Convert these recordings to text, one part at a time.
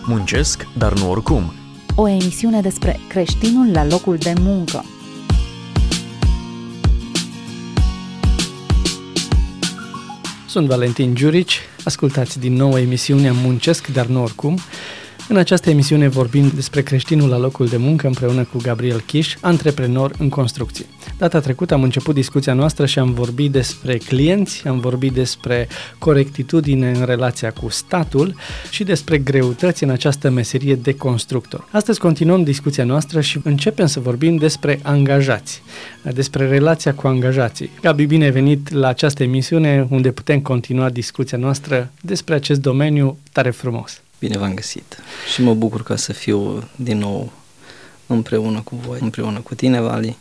Muncesc, dar nu oricum. O emisiune despre creștinul la locul de muncă. Sunt Valentin Giurici, ascultați din nou emisiunea Muncesc, dar nu oricum. În această emisiune vorbim despre creștinul la locul de muncă împreună cu Gabriel Chiș, antreprenor în construcție. Data trecută am început discuția noastră și am vorbit despre clienți, am vorbit despre corectitudine în relația cu statul și despre greutăți în această meserie de constructor. Astăzi continuăm discuția noastră și începem să vorbim despre angajați, despre relația cu angajații. Gabi, bine ai venit la această emisiune unde putem continua discuția noastră despre acest domeniu tare frumos. Bine v-am găsit și mă bucur ca să fiu din nou împreună cu voi, împreună cu tine, Vali,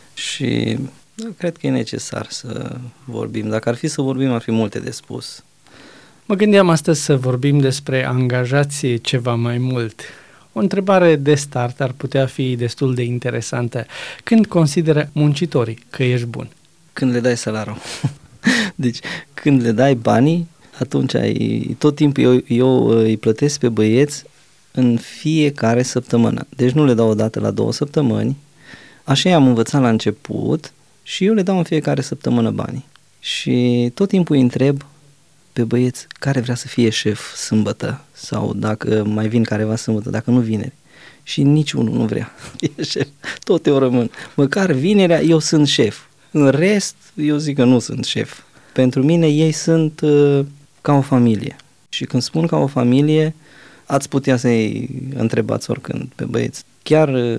și cred că e necesar să vorbim. Dacă ar fi să vorbim, ar fi multe de spus. Mă gândeam astăzi să vorbim despre angajații ceva mai mult. O întrebare de start ar putea fi destul de interesantă. Când consideră muncitorii că ești bun? Când le dai salarul. Deci, când le dai banii, atunci tot timpul eu îi plătesc pe băieți în fiecare săptămână. Deci nu le dau o dată la 2 săptămâni. Așa i-am învățat la început și eu le dau în fiecare săptămână banii. Și tot timpul îi întreb pe băieți care vrea să fie șef sâmbătă sau dacă mai vin careva sâmbătă, dacă nu vineri. Și niciunul nu vrea e șef. Tot eu rămân. Măcar vinerea eu sunt șef. În rest eu zic că nu sunt șef. Pentru mine ei sunt ca o familie. Și când spun ca o familie, ați putea să-i întrebați oricând pe băieți. Chiar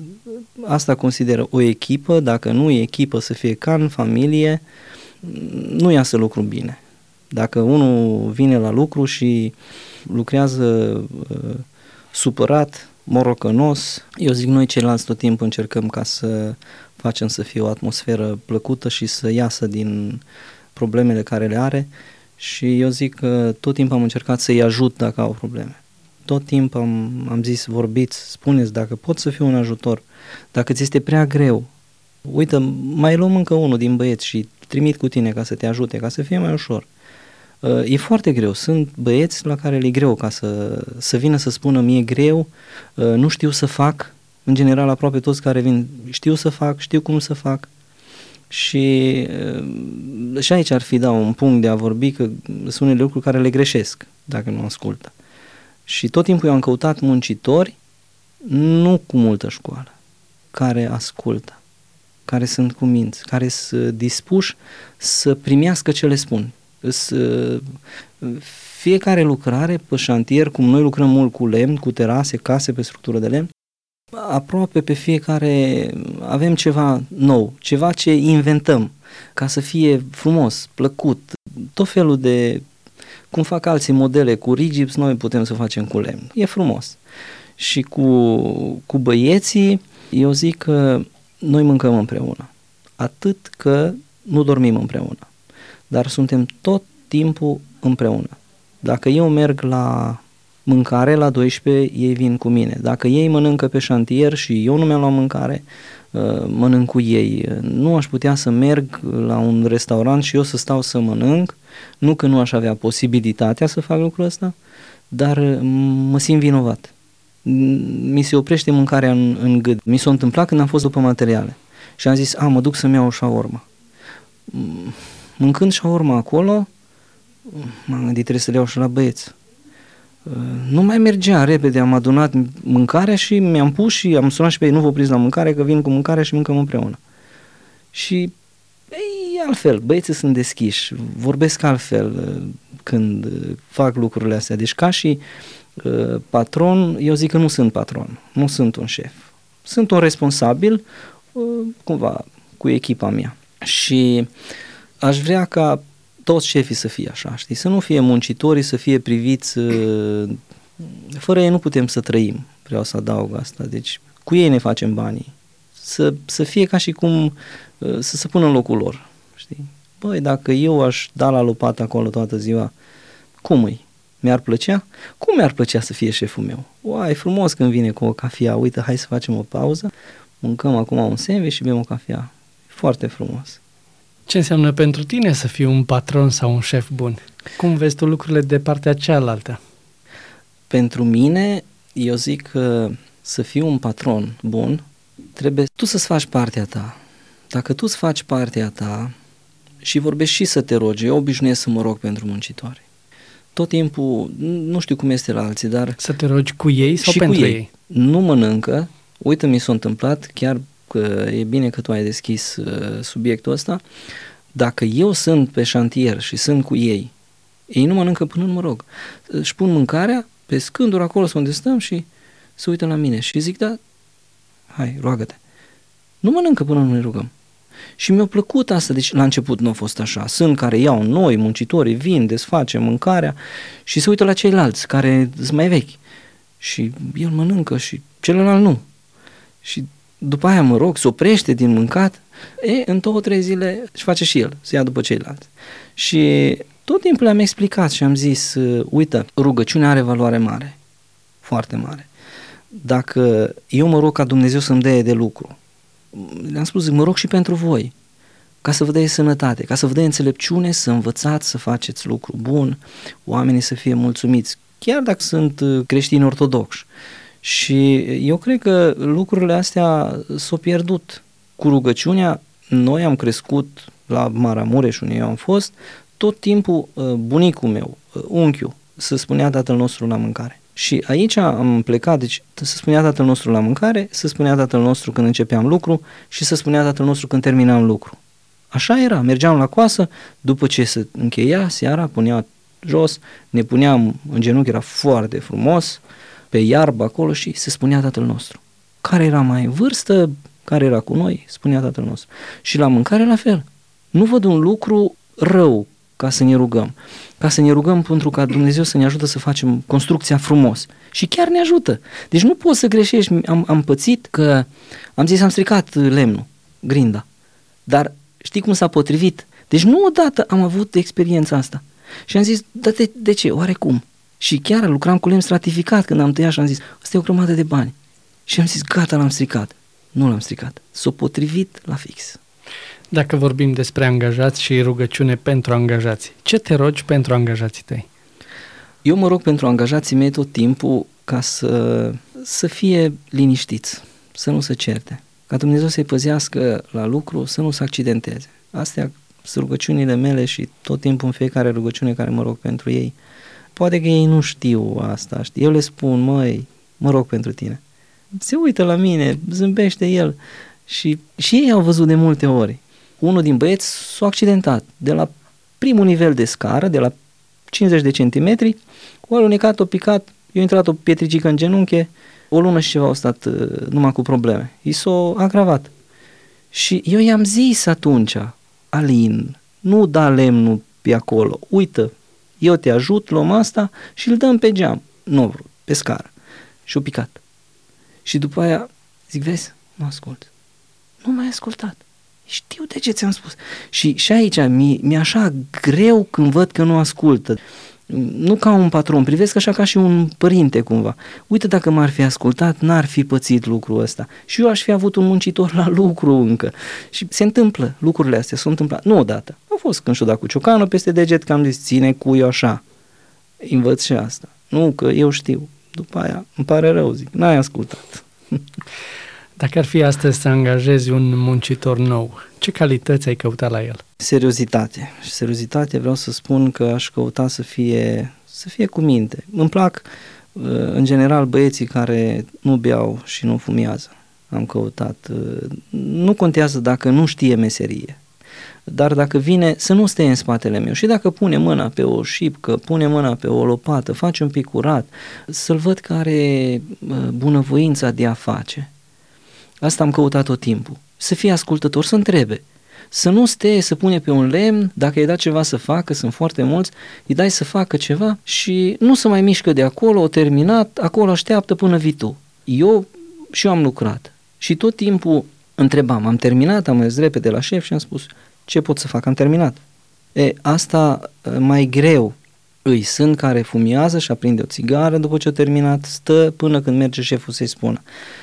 asta consideră o echipă, dacă nu e echipă să fie ca în familie, nu iasă lucru bine. Dacă unul vine la lucru și lucrează supărat, morocănos, eu zic noi ceilalți tot timpul încercăm ca să facem să fie o atmosferă plăcută și să iasă din problemele care le are și eu zic că tot timpul am încercat să-i ajut dacă au probleme. Tot timpul am zis, vorbiți, spuneți dacă pot să fiu un ajutor, dacă ți este prea greu, uite, mai luăm încă unul din băieți și trimit cu tine ca să te ajute, ca să fie mai ușor. E foarte greu, sunt băieți la care le-e greu ca să vină să spună mie greu, nu știu să fac, în general aproape toți care vin știu să fac, știu cum să fac. Și aici ar fi un punct de a vorbi că sunt unele lucruri care le greșesc dacă nu ascultă. Și tot timpul eu am căutat muncitori nu cu multă școală, care ascultă, care sunt cuminți, care sunt dispuși să primească ce le spun. Fiecare lucrare pe șantier, cum noi lucrăm mult cu lemn, cu terase, case pe structură de lemn, aproape pe fiecare avem ceva nou, ceva ce inventăm ca să fie frumos, plăcut, tot felul de, cum fac alții modele cu rigips, noi putem să facem cu lemn, e frumos. Și cu băieții, eu zic că noi mâncăm împreună, atât că nu dormim împreună, dar suntem tot timpul împreună. Dacă eu merg la mâncare la 12, ei vin cu mine. Dacă ei mănâncă pe șantier și eu nu mi-am luat mâncare, mănânc cu ei. Nu aș putea să merg la un restaurant și eu să stau să mănânc, nu că nu aș avea posibilitatea să fac lucrul ăsta, dar mă simt vinovat. Mi se oprește mâncarea în gât. Mi s-a întâmplat când am fost după materiale și am zis, mă duc să-mi iau o șaormă. Mâncând șaorma acolo, m-am gândit, trebuie să le iau și la băieți. Nu mai mergea repede, am adunat mâncarea și mi-am pus și am sunat și pe ei, nu vă opriți la mâncare, că vin cu mâncare și mâncăm împreună. Și altfel, băieții sunt deschiși, vorbesc altfel când fac lucrurile astea. Deci ca și patron, eu zic că nu sunt patron, nu sunt un șef. Sunt un responsabil, cumva, cu echipa mea. Și aș vrea ca toți șefii să fie așa, știi? Să nu fie muncitorii, să fie priviți, fără ei nu putem să trăim, vreau să adaug asta, deci cu ei ne facem banii, să fie ca și cum, să se pună în locul lor, știi? Băi, dacă eu aș da la lopată acolo toată ziua, cum îi? Mi-ar plăcea? Cum mi-ar plăcea să fie șeful meu? Uai, frumos când vine cu o cafea, uite, hai să facem o pauză, mâncăm acum un sandwich și bem o cafea, foarte frumos. Ce înseamnă pentru tine să fii un patron sau un șef bun? Cum vezi tu lucrurile de partea cealaltă? Pentru mine, eu zic că să fii un patron bun, trebuie tu să-ți faci partea ta. Dacă tu îți faci partea ta și vorbești și să te rogi, eu obișnuiesc să mă rog pentru muncitori. Tot timpul, nu știu cum este la alții, dar... Să te rogi cu ei sau și pentru cu ei. ei? Nu mănâncă, uite, mi s-a întâmplat, chiar că e bine că tu ai deschis subiectul ăsta, dacă eu sunt pe șantier și sunt cu ei, ei nu mănâncă până nu mă rog. Își pun mâncarea pe scânduri acolo unde stăm și se uită la mine și zic, da, hai, roagă-te. Nu mănâncă până nu ne rugăm. Și mi-a plăcut asta, deci la început nu a fost așa. Sunt care iau noi, muncitorii, vin, desface mâncarea și se uită la ceilalți care sunt mai vechi. Și el mănâncă și celălalt nu. Și după aia mă rog, se oprește din mâncat, în 2-3 zile își face și el, se ia după ceilalți. Și tot timpul le-am explicat și am zis, uite, rugăciunea are valoare mare, foarte mare. Dacă eu mă rog ca Dumnezeu să-mi dea de lucru, le-am spus, mă rog și pentru voi, ca să vă dea sănătate, ca să vă dea înțelepciune, să învățați să faceți lucru bun, oamenii să fie mulțumiți, chiar dacă sunt creștini ortodoxi. Și eu cred că lucrurile astea s-au pierdut. Cu rugăciunea, noi am crescut la Maramureș, unde eu am fost, tot timpul bunicul meu, unchiul, să spunea Tatăl nostru la mâncare. Și aici am plecat, deci să spunea Tatăl nostru la mâncare, să spunea Tatăl nostru când începeam lucru și să spunea Tatăl nostru când terminam lucru. Așa era, mergeam la coasă, după ce se încheia seara, punea jos, ne puneam în genunchi, era foarte frumos, pe iarbă acolo și se spunea Tatăl nostru. Care era mai în vârstă, care era cu noi, spunea Tatăl nostru. Și la mâncare la fel. Nu văd un lucru rău ca să ne rugăm. Ca să ne rugăm pentru ca Dumnezeu să ne ajute să facem construcția frumos. Și chiar ne ajută. Deci nu poți să greșești. Am pățit că am zis am stricat lemnul, grinda. Dar știi cum s-a potrivit? Deci nu odată am avut experiența asta. Și am zis, da, de ce? Oarecum? Și chiar lucram cu lemn stratificat când am tăiat și am zis, ăsta e o grămadă de bani. Și am zis, gata, l-am stricat. Nu l-am stricat. S-a potrivit la fix. Dacă vorbim despre angajați și rugăciune pentru angajați, ce te rogi pentru angajații tăi? Eu mă rog pentru angajații mei tot timpul ca să fie liniștiți, să nu se certe, ca Dumnezeu să-i păzească la lucru, să nu se accidenteze. Astea sunt rugăciunile mele și tot timpul în fiecare rugăciune care mă rog pentru ei. Poate că ei nu știu asta, eu le spun, măi, mă rog pentru tine. Se uită la mine, zâmbește el și ei au văzut de multe ori. Unul din băieți s-a accidentat de la primul nivel de scară, de la 50 de centimetri, o alunecat, o picat, i-a intrat o pietricică în genunche, o lună și ceva au stat numai cu probleme. I s-a agravat. Și eu i-am zis atunci, Alin, nu da lemnul pe acolo, uită, eu te ajut, luăm asta și îl dăm pe geam. Nu vrut, pe scară. Și-o picat. Și după aia zic, vezi, nu ascult. Nu m-ai ascultat. Știu de ce ți-am spus. Și aici mi-e așa greu când văd că nu ascultă. Nu ca un patron, privesc așa ca și un părinte cumva. Uite, dacă m-ar fi ascultat, n-ar fi pățit lucrul ăsta. Și eu aș fi avut un muncitor la lucru încă. Și se întâmplă, lucrurile astea s-au întâmplat. Nu odată. Au fost când și-o dat cu ciocanul peste deget, că am zis, ține cu eu așa. Învăț și asta. Nu, că eu știu. După aia îmi pare rău, zic, n-ai ascultat. Dacă ar fi astăzi să angajezi un muncitor nou, ce calități ai căutat la el? Seriozitate. Și seriozitate vreau să spun că aș căuta să fie cu minte. Îmi plac, în general, băieții care nu beau și nu fumează. Am căutat. Nu contează dacă nu știe meserie, dar dacă vine să nu stea în spatele meu și dacă pune mâna pe o șipcă, pune mâna pe o lopată, face un pic curat, să-l văd că are bunăvoința de a face. Asta am căutat tot timpul. Să fie ascultător, să întrebe. Să nu stea, să pune pe un lemn, dacă îi dai ceva să facă, sunt foarte mulți, îi dai să facă ceva și nu se mai mișcă de acolo, o terminat, acolo așteaptă până vii tu. Eu am lucrat și tot timpul întrebam, am terminat, am mers repede la șef și am spus, ce pot să fac? Am terminat. Asta mai greu. Îi sunt care fumează și aprinde o țigară după ce a terminat, stă până când merge șeful să-i spună.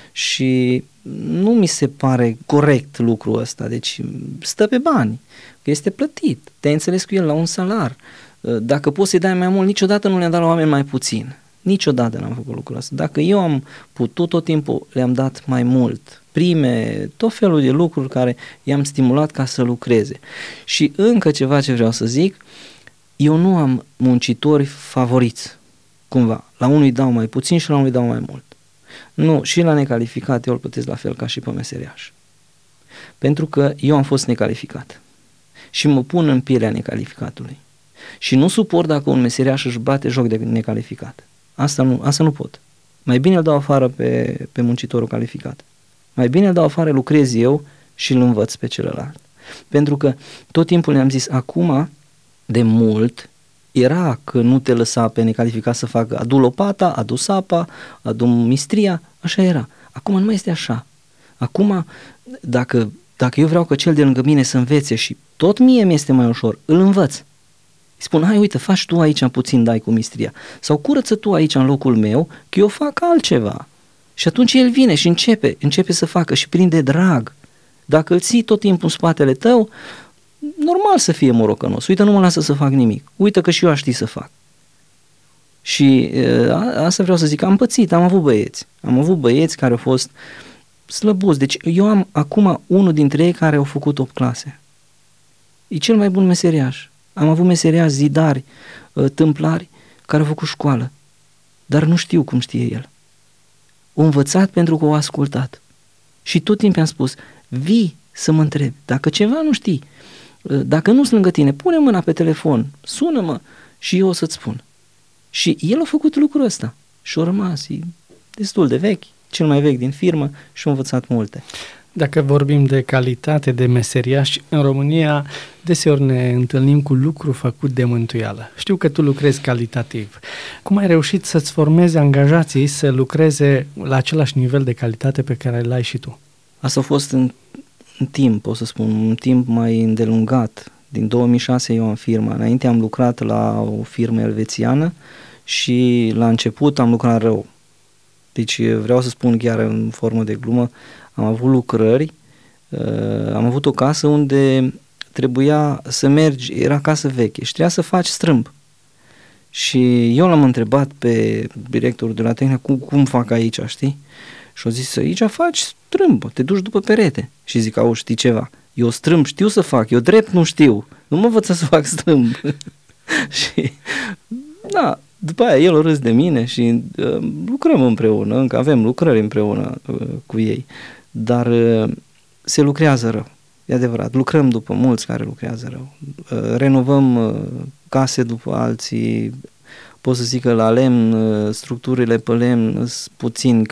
Și nu mi se pare corect lucrul ăsta, deci stă pe bani, că este plătit, te-ai înțeles cu el la un salar. Dacă poți să-i dai mai mult, niciodată nu le-am dat la oameni mai puțin. Niciodată n-am făcut lucrul ăsta. Dacă eu am putut, tot timpul le-am dat mai mult, prime, tot felul de lucruri care i-am stimulat ca să lucreze. Și încă ceva ce vreau să zic, eu nu am muncitori favoriți, cumva. La unul îi dau mai puțin și la unul îi dau mai mult. Nu, și la necalificat eu îl plătesc la fel ca și pe meseriaș. Pentru că eu am fost necalificat și mă pun în pielea necalificatului. Și nu suport dacă un meseriaș își bate joc de necalificat. Asta nu pot. Mai bine îl dau afară pe muncitorul calificat. Mai bine îl dau afară, lucrez eu și îl învăț pe celălalt. Pentru că tot timpul ne-am zis, acum, de mult, era că nu te lăsa pe necalificat să facă adu lopata, adu sapa, adu mistria, așa era. Acum nu mai este așa. Acum, dacă eu vreau că cel de lângă mine să învețe și tot mie mi-este mai ușor, îl învăț. Îi spun, hai uite, faci tu aici puțin, dai cu mistria. Sau curăță tu aici în locul meu, că eu fac altceva. Și atunci el vine și începe să facă și prinde drag. Dacă îl ții tot timpul în spatele tău, normal să fie morocănos. Uite, nu mă lasă să fac nimic. Uite că și eu aș ști să fac. Și asta vreau să zic, am pățit, am avut băieți. Am avut băieți care au fost slăbuți. Deci eu am acum unul dintre ei care au făcut 8 clase. E cel mai bun meseriaș. Am avut meseriași, zidari, tâmplari care au făcut școală. Dar nu știu cum știe el. O învățat pentru că o ascultat. Și tot timpul am spus, vii să mă întrebi. Dacă ceva nu știi, dacă nu sunt lângă tine, pune mâna pe telefon, sună-mă și eu o să-ți spun. Și el a făcut lucrul ăsta și a rămas, e destul de vechi, cel mai vechi din firmă și a învățat multe. Dacă vorbim de calitate de meseriași, în România deseori ne întâlnim cu lucru făcut de mântuială. Știu că tu lucrezi calitativ. Cum ai reușit să-ți formezi angajații să lucreze la același nivel de calitate pe care îl ai și tu? Asta a fost în timp, o să spun, un timp mai îndelungat. Din 2006 eu am firma. Înainte am lucrat la o firmă elvețiană și la început am lucrat rău. Deci vreau să spun chiar în formă de glumă, am avut lucrări, am avut o casă unde trebuia să mergi, era casă veche și trebuia să faci strâmb. Și eu l-am întrebat pe directorul de la tehnică cum fac aici, știi? Și au zis, aici faci strâmb, te duci după perete. Și zic, auzi, știi ceva? Eu strâmb știu să fac, eu drept nu știu, nu mă învăța să fac strâmb. Și da, după aia el a râs de mine și lucrăm împreună, încă avem lucrări împreună cu ei, dar se lucrează rău, e adevărat, lucrăm după mulți care lucrează rău, renovăm case după alții, pot să zic că la lemn, structurile pe lemn sunt puțini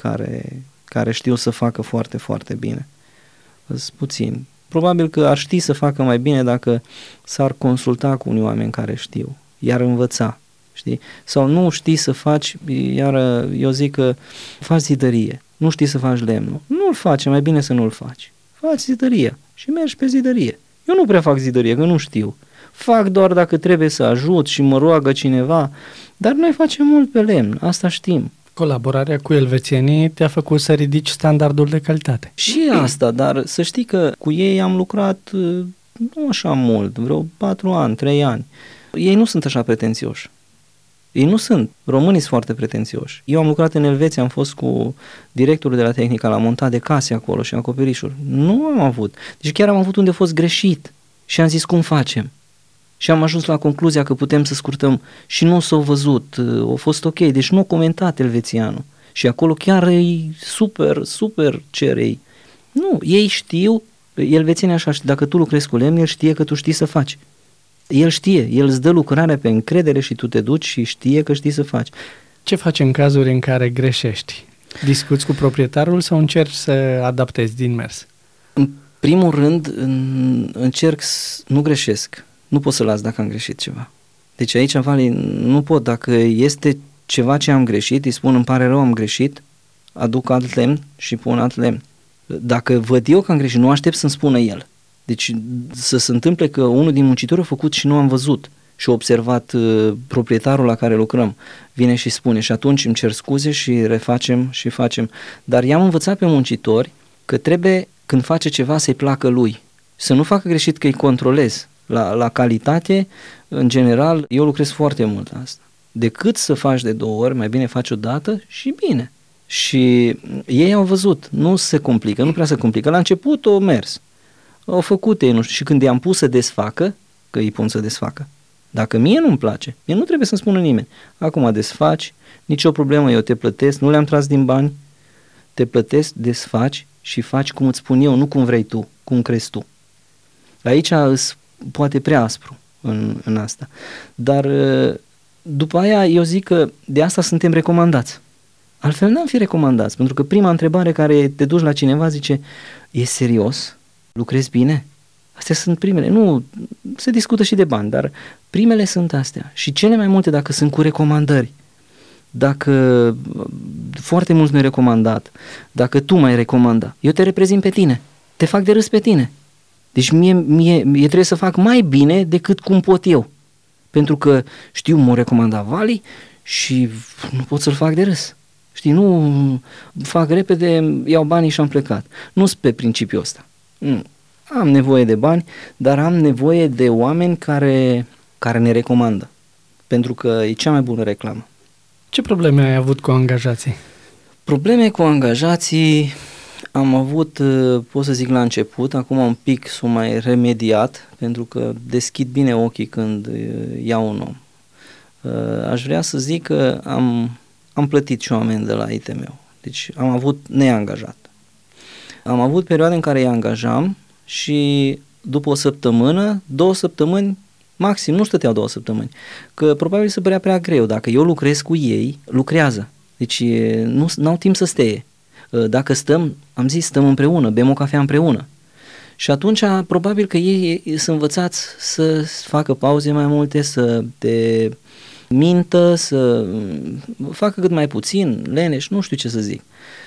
care știu să facă foarte, foarte bine, sunt puțini. Probabil că ar ști să facă mai bine dacă s-ar consulta cu unii oameni care știu, iar învăța. Știi? Sau nu știi să faci, iar eu zic că faci zidărie, nu știi să faci lemnul, nu-l faci, mai bine să nu-l faci. Faci zidăria și mergi pe zidărie. Eu nu prea fac zidărie, că nu știu. Fac doar dacă trebuie să ajut și mă roagă cineva, dar noi facem mult pe lemn, asta știm. Colaborarea cu elvețienii te-a făcut să ridici standardul de calitate. Și asta, dar să știi că cu ei am lucrat nu așa mult, vreo 4 ani, 3 ani. Ei nu sunt așa pretențioși. Ei nu sunt. Românii sunt foarte pretențioși. Eu am lucrat în Elveția, am fost cu directorul de la tehnică, l-am montat de case acolo și acoperișuri. Nu am avut. Deci chiar am avut unde a fost greșit și am zis cum facem. Și am ajuns la concluzia că putem să scurtăm și nu s-au văzut, a fost ok, deci nu a comentat elvețianul. Și acolo chiar e super, super cerei. Nu, ei știu, elvețienii așa știu, dacă tu lucrezi cu lemn, el știe că tu știi să faci. El știe, el îți dă lucrarea pe încredere și tu te duci și știe că știi să faci. Ce faci în cazuri în care greșești? Discuți cu proprietarul sau încerci să adaptezi din mers? În primul rând încerc să nu greșesc. Nu pot să las dacă am greșit ceva. Deci aici, Vali, nu pot. Dacă este ceva ce am greșit, îi spun îmi pare rău, am greșit, aduc alt lemn și pun alt lemn. Dacă văd eu că am greșit, nu aștept să-mi spună el. Deci să se întâmple că unul din muncitori a făcut și nu am văzut și a observat proprietarul la care lucrăm, vine și spune și atunci îmi cer scuze și refacem și facem. Dar i-am învățat pe muncitori că trebuie când face ceva să-i placă lui, să nu facă greșit că îi controlez. La calitate, în general, eu lucrez foarte mult la asta. Decât să faci de 2 ori, mai bine faci o dată și bine. Și ei au văzut, nu se complică, nu prea se complică. La început au mers, au făcut ei, nu știu, și când i-am pus să desfacă, că îi pun să desfacă, dacă mie nu-mi place, mie nu trebuie să-mi spună nimeni, acum desfaci, nicio problemă, eu te plătesc, nu le-am tras din bani, te plătesc, desfaci și faci cum îți spun eu, nu cum vrei tu, cum crezi tu. Aici îți poate prea aspru în asta. Dar după aia eu zic că de asta suntem recomandați. Altfel n-am fi recomandați, pentru că prima întrebare care te duci la cineva zice, e serios? Lucrezi bine? Astea sunt primele. Nu, se discută și de bani, dar primele sunt astea. Și cele mai multe dacă sunt cu recomandări, dacă foarte mulți mi-ai recomandat, dacă tu m-ai recomandat, eu te reprezint pe tine, te fac de râs pe tine. Deci mie trebuie să fac mai bine decât cum pot eu. Pentru că știu, m-a recomandat Vali și nu pot să-l fac de râs. Știi, nu fac repede, iau banii și am plecat. Nu-s pe principiul ăsta. Nu. Am nevoie de bani, dar am nevoie de oameni care ne recomandă. Pentru că e cea mai bună reclamă. Ce probleme ai avut cu angajații? Probleme cu angajații am avut, pot să zic la început, acum un pic s-o mai remediat, pentru că deschid bine ochii când iau un om. Aș vrea să zic că am plătit și o amendă la ITM-ul, deci am avut neangajat. Am avut perioade în care îi angajam și după o săptămână, 2 săptămâni, maxim, nu stăteau 2 săptămâni, că probabil se părea prea greu. Dacă eu lucrez cu ei, lucrează. Deci n-au timp să steie. Dacă stăm, am zis, stăm împreună, bem o cafea împreună. Și atunci probabil că ei sunt învățați să facă pauze mai multe, să te mintă, să facă cât mai puțin, leneș, nu știu ce să zic.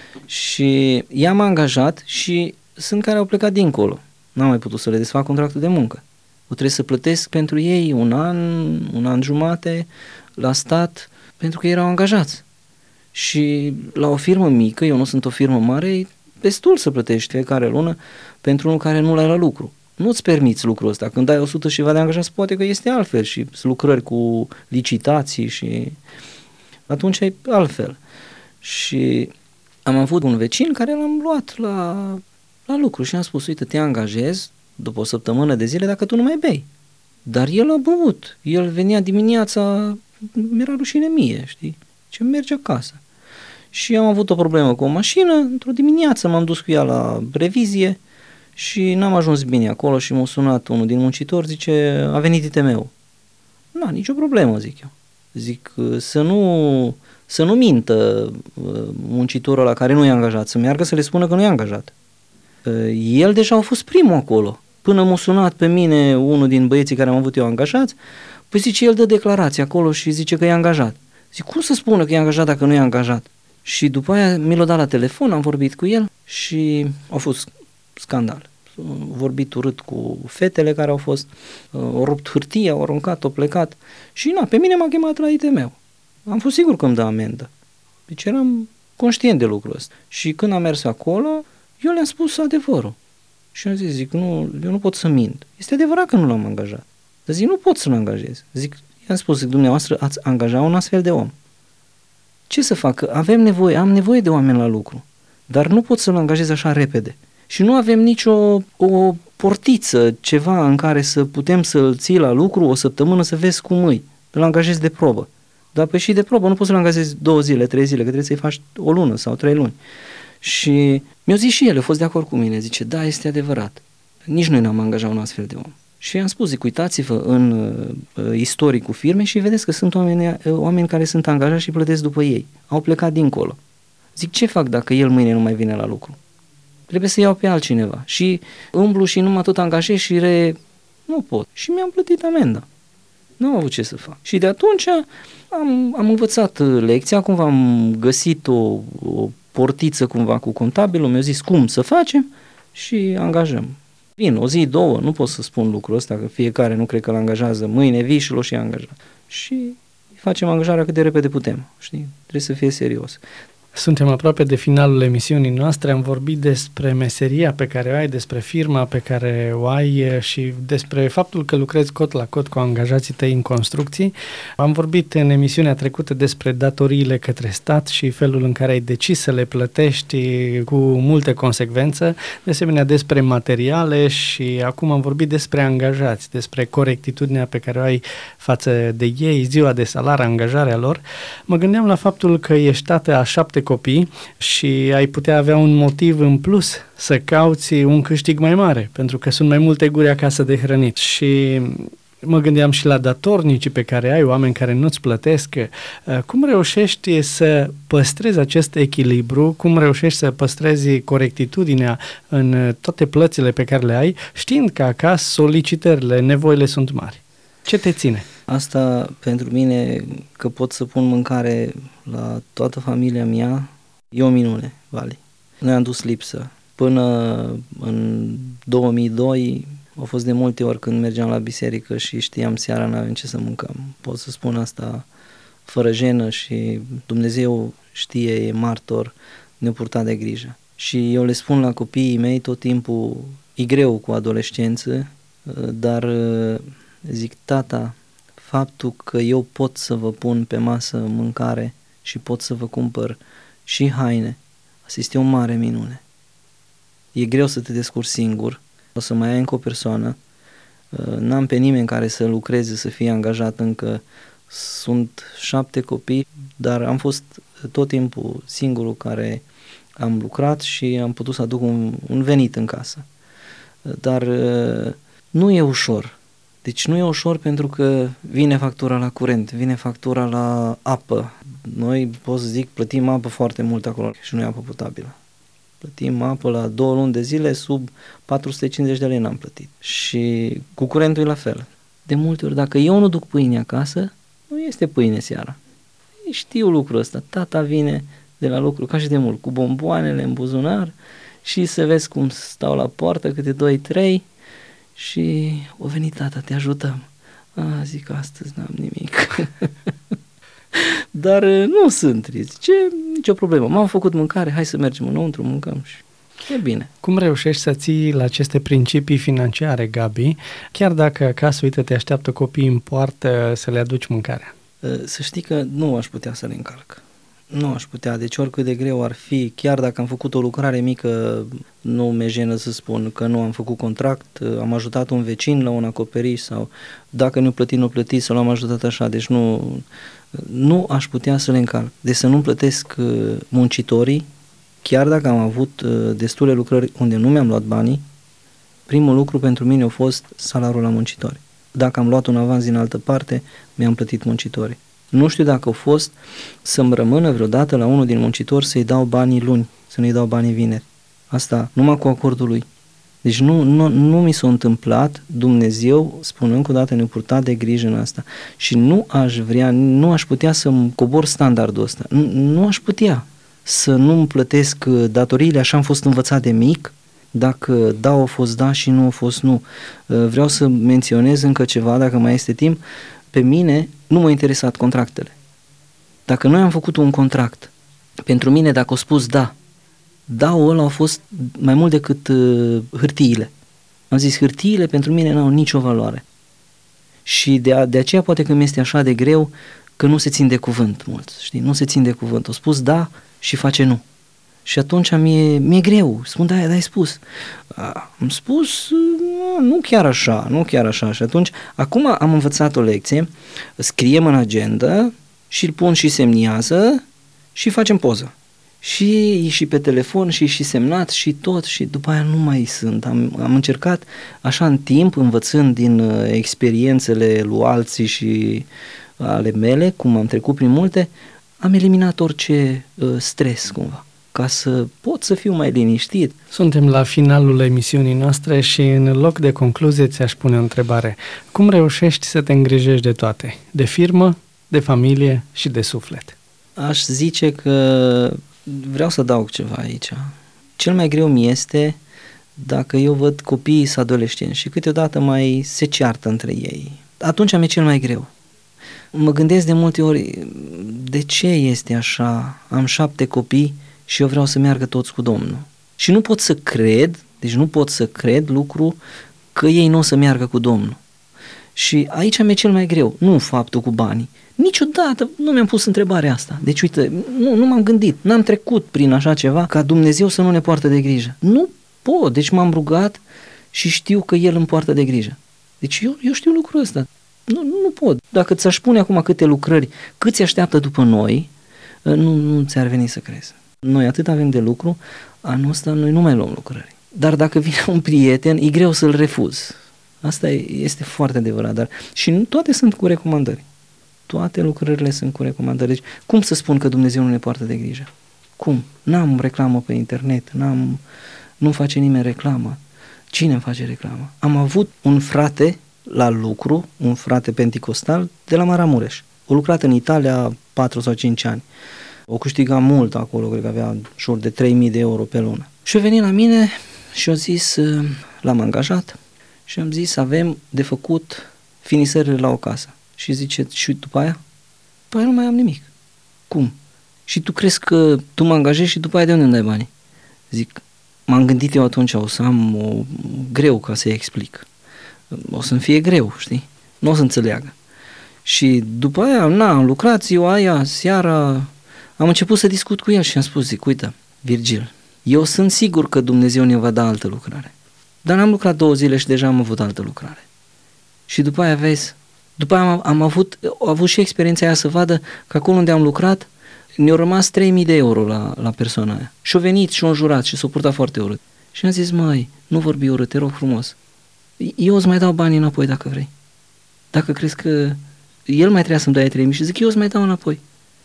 Și i-am angajat și sunt care au plecat dincolo. N-am mai putut să le desfac contractul de muncă. Trebuie să plătesc pentru ei un an jumate la stat pentru că erau angajați. Și la o firmă mică, eu nu sunt o firmă mare, e destul să plătești fiecare lună pentru unul care nu l-ai la lucru. Nu-ți permiți lucrul ăsta. Când ai 100 și ceva de angajați, poate că este altfel și lucrări cu licitații și atunci e altfel. Și am avut un vecin care l-am luat la lucru și am spus, uite, te angajez după o săptămână de zile dacă tu nu mai bei. Dar el a băut. El venea dimineața, mi-era rușine mie, știi? Ce merge acasă. Și am avut o problemă cu o mașină, într-o dimineață m-am dus cu ea la revizie și n-am ajuns bine acolo și m-a sunat unul din muncitori, zice, a venit ITM-ul. Nu, nicio problemă, zic eu. Zic, să nu mintă muncitorul ăla care nu e angajat, să meargă să le spună că nu e angajat. El deja a fost primul acolo. Până m-a sunat pe mine unul din băieții care am avut eu angajați, păi zice, el dă declarație acolo și zice că e angajat. Zic, cum să spună că e angajat dacă nu e angajat? Și după aia mi l-a dat la telefon, am vorbit cu el și a fost scandal. A vorbit urât cu fetele care au fost, au rupt hârtie, au aruncat, au plecat și pe mine m-a chemat la ITM. Am fost sigur că îmi dă amendă. Deci eram conștient de lucrul ăsta. Și când am mers acolo, eu le-am spus adevărul. Și am zis, zic, nu, eu nu pot să mint. Este adevărat că nu l-am angajat. Dar zic, nu pot să-l angajez. Zic, i-am spus, zic, dumneavoastră ați angaja un astfel de om. Ce să fac? Am nevoie de oameni la lucru, dar nu pot să-l angajez așa repede. Și nu avem nicio o portiță, ceva în care să putem să-l ții la lucru o săptămână să vezi cum îi. Îl angajezi de probă. Dar pe și de probă nu poți să-l angajezi 2 zile, 3 zile, că trebuie să-i faci o lună sau 3 luni. Și mi-a zis și el, a fost de acord cu mine, zice, da, este adevărat. Nici noi n-am angajat un astfel de om. Și i-am spus, zic, uitați-vă în istoricul firmei și vedeți că sunt oameni care sunt angajați și plătesc după ei. Au plecat dincolo. Zic, ce fac dacă el mâine nu mai vine la lucru? Trebuie să iau pe altcineva. Și umblu și numai tot angajez și nu pot. Și mi-am plătit amenda. Nu am avut ce să fac. Și de atunci am învățat lecția, cumva am găsit o portiță cumva cu contabilul, mi-a zis cum să facem și angajăm. Vin, o zi, 2, nu pot să spun lucrul ăsta, că fiecare nu cred că l-angajează mâine, vii și angajat. Și facem angajarea cât de repede putem, știi? Trebuie să fie serios. Suntem aproape de finalul emisiunii noastre, am vorbit despre meseria pe care o ai, despre firma pe care o ai și despre faptul că lucrezi cot la cot cu angajații tăi în construcții. Am vorbit în emisiunea trecută despre datoriile către stat și felul în care ai decis să le plătești cu multe consecvențe, de asemenea despre materiale și acum am vorbit despre angajați, despre corectitudinea pe care o ai față de ei, ziua de salariu, angajarea lor. Mă gândeam la faptul că ești tată a 7 copii și ai putea avea un motiv în plus să cauți un câștig mai mare, pentru că sunt mai multe guri acasă de hrănit. Și mă gândeam și la datornicii pe care ai, oameni care nu-ți plătesc. Cum reușești să păstrezi acest echilibru? Cum reușești să păstrezi corectitudinea în toate plățile pe care le ai, știind că acasă solicitările, nevoile sunt mari? Ce te ține? Asta pentru mine, că pot să pun mâncare la toată familia mea, e o minune, Vali. Noi am dus lipsă. Până în 2002 au fost de multe ori când mergeam la biserică și știam seara n-avem ce să mâncăm. Pot să spun asta fără jenă și Dumnezeu știe, e martor, ne-a purtat de grijă. Și eu le spun la copiii mei tot timpul, e greu cu adolescență, dar zic, tata, faptul că eu pot să vă pun pe masă mâncare și pot să vă cumpăr și haine, asta este o mare minune. E greu să te descurci singur, o să mai ai încă o persoană, n-am pe nimeni care să lucreze, să fie angajat încă, sunt 7 copii, dar am fost tot timpul singurul care am lucrat și am putut să aduc un venit în casă. Dar nu e ușor. Deci nu e ușor pentru că vine factura la curent, vine factura la apă. Noi, pot să zic, plătim apă foarte mult acolo și nu e apă potabilă. Plătim apă la 2 luni de zile, sub 450 de lei n-am plătit. Și cu curentul e la fel. De multe ori, dacă eu nu duc pâine acasă, nu este pâine seara. Știu lucrul ăsta. Tata vine de la lucru ca și de mult, cu bomboanele în buzunar și să vezi cum stau la poartă câte 2-3 și o venit tata, te ajutăm. Zic, astăzi n-am nimic. Dar nu sunt trist. Nicio problemă. M-am făcut mâncare, hai să mergem înăuntru, mâncăm și e bine. Cum reușești să ții la aceste principii financiare, Gabi, chiar dacă acasă, uite, te așteaptă copiii în poartă să le aduci mâncarea? Să știi că nu aș putea să le încalc. Nu aș putea, deci oricât de greu ar fi, chiar dacă am făcut o lucrare mică, nu mi-e jenă să spun că nu am făcut contract, am ajutat un vecin la un acoperiș sau dacă nu plătit sau l-am ajutat așa, deci nu aș putea să le încalc. Deci să nu-mi plătesc muncitorii, chiar dacă am avut destule lucrări unde nu mi-am luat banii, primul lucru pentru mine a fost salariul la muncitori. Dacă am luat un avans din altă parte, mi-am plătit muncitorii. Nu știu dacă a fost să-mi rămână vreodată la unul din muncitori să-i dau banii luni, să nu-i dau banii vineri. Asta numai cu acordul lui. Deci nu mi s-a întâmplat, Dumnezeu, spun încă o dată, ne-a purtat de grijă în asta. Și nu aș putea să-mi cobor standardul ăsta. Nu aș putea să nu-mi plătesc datoriile, așa am fost învățat de mic, dacă da, a fost da și nu a fost nu. Vreau să menționez încă ceva, dacă mai este timp. Pe mine nu m-au interesat contractele. Dacă noi am făcut un contract, pentru mine dacă au spus da, da-ul ăla a fost mai mult decât hârtiile. Am zis, hârtiile pentru mine n-au nicio valoare. Și de aceea poate că mi este așa de greu că nu se țin de cuvânt mulți, știi? Nu se țin de cuvânt. Au spus da și face nu. Și atunci mi-e greu. Spun, da, ai spus. Am spus, nu chiar așa. Și atunci, acum am învățat o lecție, scriem în agenda și îl pun și semniază și facem poză. Și pe telefon și semnat și tot și după aia nu mai sunt. Am încercat așa în timp, învățând din experiențele lui alții și ale mele, cum am trecut prin multe, am eliminat orice stres cumva, ca să pot să fiu mai liniștit. Suntem la finalul emisiunii noastre și în loc de concluzie ți-aș pune o întrebare. Cum reușești să te îngrijești de toate? De firmă, de familie și de suflet? Aș zice că vreau să adaug ceva aici. Cel mai greu mi este dacă eu văd copiii să adolescenți și câteodată mai se ceartă între ei. Atunci mi-e cel mai greu. Mă gândesc de multe ori de ce este așa? Am 7 copii și eu vreau să meargă toți cu Domnul. Și nu pot să cred lucru că ei nu o să meargă cu Domnul. Și aici mi-e cel mai greu, nu faptul cu banii. Niciodată nu mi-am pus întrebarea asta. Deci uite, nu m-am gândit, n-am trecut prin așa ceva ca Dumnezeu să nu ne poartă de grijă. Nu pot, deci m-am rugat și știu că El îmi poartă de grijă. Deci eu știu lucrul ăsta. Nu pot. Dacă ți-aș spune acum câte lucrări, câți așteaptă după noi, nu ți-ar veni să crezi. Noi atât avem de lucru, anul ăsta noi nu mai luăm lucrări. Dar dacă vine un prieten, e greu să-l refuz. Asta este foarte adevărat. Dar și toate sunt cu recomandări. Toate lucrările sunt cu recomandări. Deci, cum să spun că Dumnezeu nu ne poartă de grijă? Cum? N-am reclamă pe internet, nu face nimeni reclamă. Cine îmi face reclamă? Am avut un frate la lucru, un frate penticostal de la Maramureș. A lucrat în Italia 4 sau 5 ani. O câștiga mult acolo, cred că avea jur de 3.000 de euro pe lună. Și a venit la mine și a zis, l-am angajat și am zis, avem de făcut finisările la o casă. Și zice, și după aia? După aia nu mai am nimic. Cum? Și tu crezi că tu mă angajezi și după aia de unde îmi dai banii? Zic, m-am gândit eu atunci, o să am greu ca să-i explic. O să-mi fie greu, știi? Nu o să înțeleagă. Și după aia, am lucrat ziua aia, seara, am început să discut cu el și am spus, zic, uite, Virgil, eu sunt sigur că Dumnezeu ne va da altă lucrare. Dar n-am lucrat 2 zile și deja am avut altă lucrare. Și după aia, vezi, după aia am avut și experiența aia să vadă că acolo unde am lucrat, ne-au rămas 3.000 de euro la persoana aia. Și-au venit și-au înjurat și s-au purtat foarte urât. Și am zis, măi, nu vorbi urât, te rog frumos. Eu îți mai dau banii înapoi dacă vrei. Dacă crezi că el mai trebuia să-mi dai 3.000 și zic, eu îți mai dau înapoi.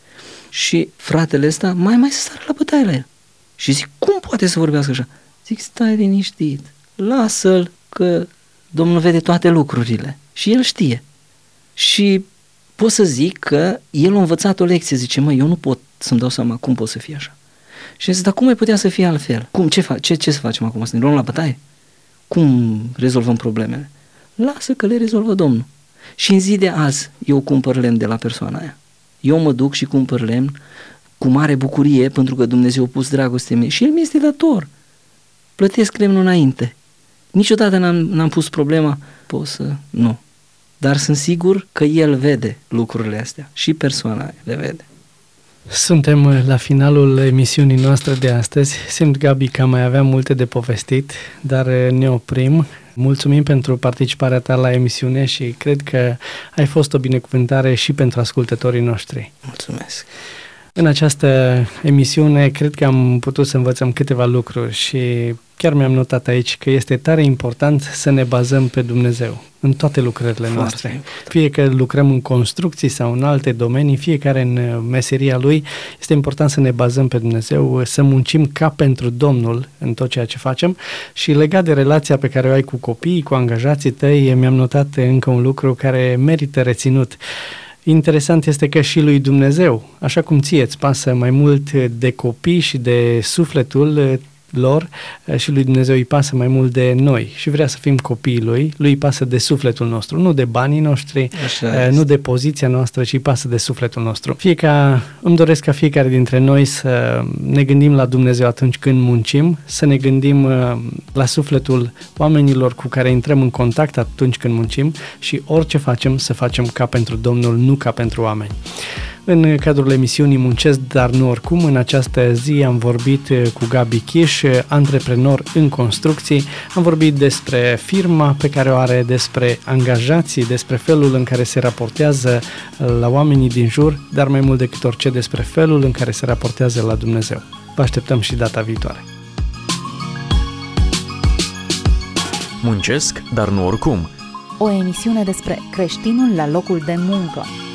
Și fratele ăsta mai să sară la bătaie la el. Și zic, cum poate să vorbească așa? Zic, stai liniștit, lasă-l că Domnul vede toate lucrurile și el știe. Și pot să zic că el a învățat o lecție, zice, măi, eu nu pot să-mi dau seama cum pot să fie așa. Și zic, dar cum mai putea să fie altfel? Cum, ce să facem acum? Să ne luăm la bătaie? Cum rezolvăm problemele? Lasă că le rezolvă Domnul. Și în zi de azi eu cumpăr lemn de la persoana aia. Eu mă duc și cumpăr lemn cu mare bucurie pentru că Dumnezeu a pus dragoste mie și El mi este dator. Plătesc lemnul înainte. Niciodată n-am pus problema, nu. Dar sunt sigur că El vede lucrurile astea și persoana aia le vede. Suntem la finalul emisiunii noastre de astăzi. Simt, Gabi, că mai aveam multe de povestit, dar ne oprim. Mulțumim pentru participarea ta la emisiune și cred că ai fost o binecuvântare și pentru ascultătorii noștri. Mulțumesc! În această emisiune cred că am putut să învățăm câteva lucruri și chiar mi-am notat aici că este tare important să ne bazăm pe Dumnezeu în toate lucrările noastre. Fie că lucrăm în construcții sau în alte domenii, fiecare în meseria lui, este important să ne bazăm pe Dumnezeu, să muncim ca pentru Domnul în tot ceea ce facem. Și legat de relația pe care o ai cu copiii, cu angajații tăi, mi-am notat încă un lucru care merită reținut. Interesant este că și lui Dumnezeu, așa cum ție îți pasă mai mult de copii și de sufletul lor, și lui Dumnezeu îi pasă mai mult de noi și vrea să fim copiii lui îi pasă de sufletul nostru, nu de banii noștri, nu de poziția noastră, ci îi pasă de sufletul nostru. Îmi doresc ca fiecare dintre noi să ne gândim la Dumnezeu atunci când muncim, să ne gândim la sufletul oamenilor cu care intrăm în contact atunci când muncim și orice facem, să facem ca pentru Domnul, nu ca pentru oameni. În cadrul emisiunii Muncesc, dar nu oricum, în această zi am vorbit cu Gabi Chiș, antreprenor în construcții. Am vorbit despre firma pe care o are, despre angajații, despre felul în care se raportează la oamenii din jur, dar mai mult decât orice despre felul în care se raportează la Dumnezeu. Vă așteptăm și data viitoare. Muncesc, dar nu oricum. O emisiune despre creștinul la locul de muncă.